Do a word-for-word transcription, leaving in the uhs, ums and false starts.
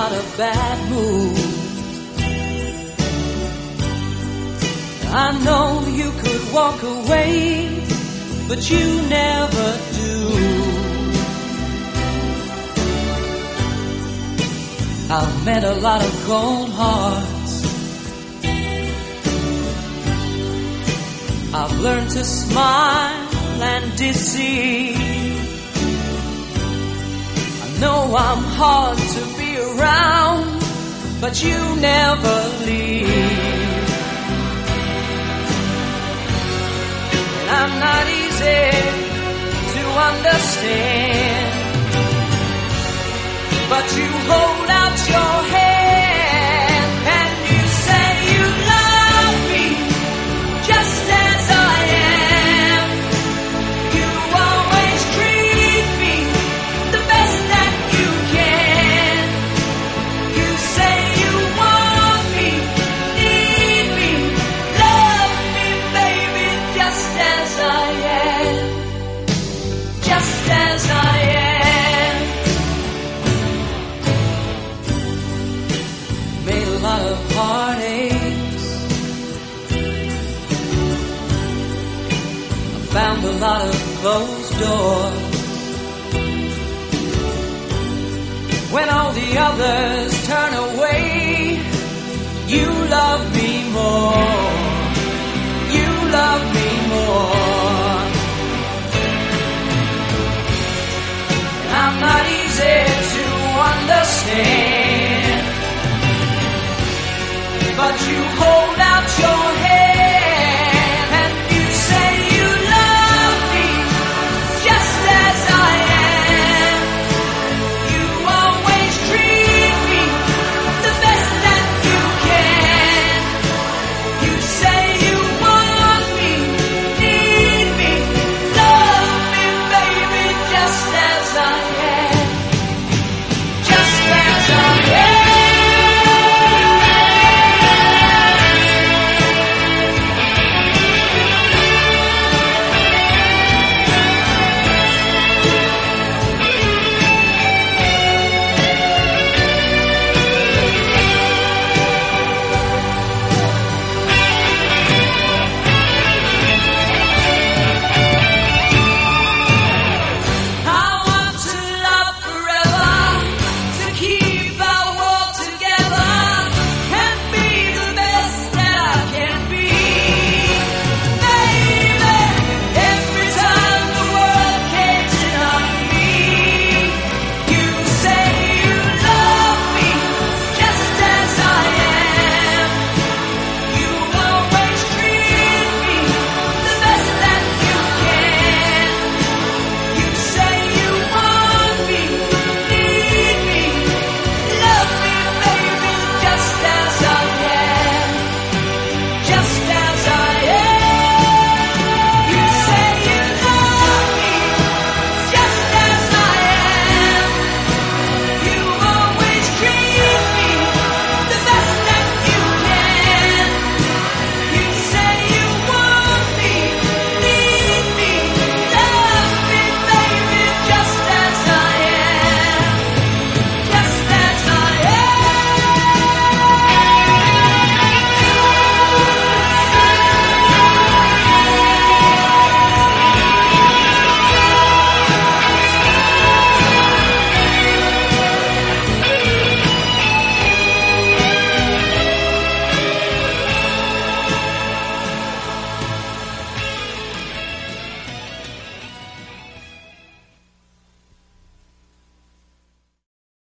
lot of bad moves. I know you could walk away, but you never do. I've met a lot of cold hearts. I've learned to smile and deceive. I know I'm hard to be around, but you never leave. And I'm not easy to understand, but you hold out your hand and you say you love me just as I am. You always treat me the best that you can. You say you want me, need me, love me, baby, just as I am. Just as I am. Made a lot of heartaches. I found a lot of closed doors. When all the others turn away, you love me more. You love me more. I'm not easy to understand, but you hold